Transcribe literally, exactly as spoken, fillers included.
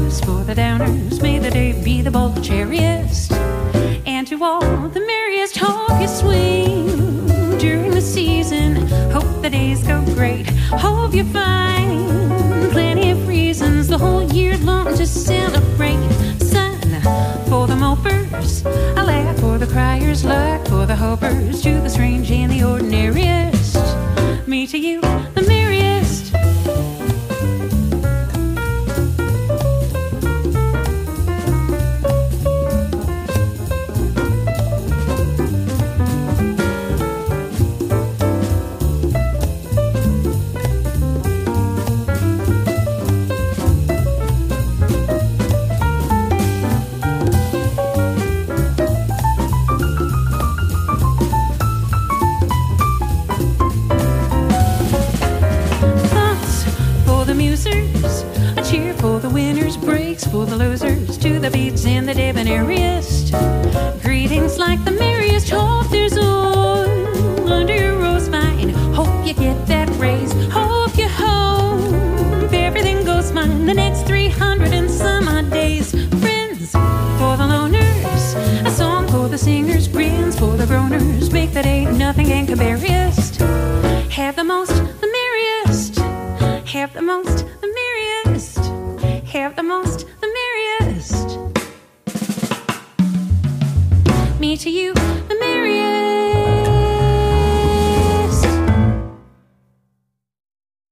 blues, for the downers, may the day be the bold cheeriest. And to all the merriest, hope you swing during the season. Hope the days go great. Hope you find plenty of reasons the whole year long to celebrate. Sun for the mopers, a laugh for the criers, luck for the hopers, to the strange and the ordinariest. Me to you, the merriest. A cheer for the winners, breaks for the losers, to the beats and the debonairiest. Greetings like the merriest. Hope there's oil under your rose vine. Hope you get that raise. Hope you hope everything goes fine the next three hundred and some odd days. Friends for the loners, a song for the singers, grins for the groaners, make the day nothing can compariest. Have the most, the merriest. Have the most, the merriest. Have the most,